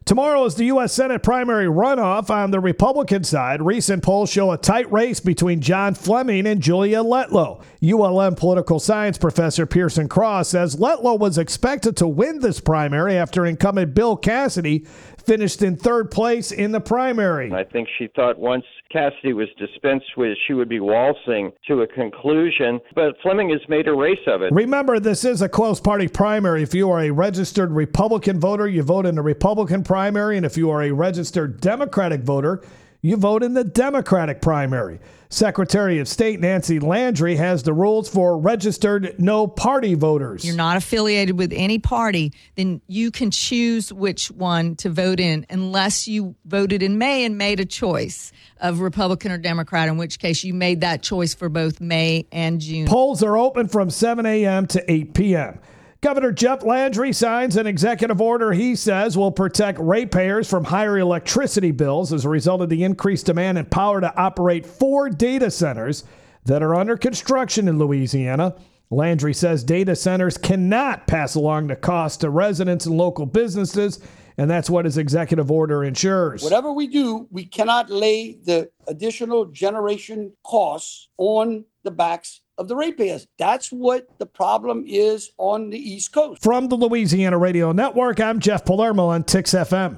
Tomorrow is the U.S. Senate primary runoff. On the Republican side, recent polls show a tight race between John Fleming and Julia Letlow. ULM political science professor Pearson Cross says Letlow was expected to win this primary after incumbent Bill Cassidy finished in third place in the primary. I think she thought once Cassidy was dispensed with, she would be waltzing to a conclusion, but Fleming has made a race of it. Remember, this is a close party primary. If you are a registered Republican voter, you vote in the Republican primary, and if you are a registered Democratic voter, you vote in the Democratic primary. Secretary of State Nancy Landry has the rules for registered no-party voters. You're not affiliated with any party, then you can choose which one to vote in unless you voted in May and made a choice of Republican or Democrat, in which case you made that choice for both May and June. Polls are open from 7 a.m. to 8 p.m. Governor Jeff Landry signs an executive order he says will protect ratepayers from higher electricity bills as a result of the increased demand and power to operate 4 data centers that are under construction in Louisiana. Landry says data centers cannot pass along the cost to residents and local businesses, and that's what his executive order ensures. Whatever we do, we cannot lay the additional generation costs on the backs of the ratepayers. That's what the problem is on the East Coast. From the Louisiana Radio Network, I'm Jeff Palermo on TIX FM.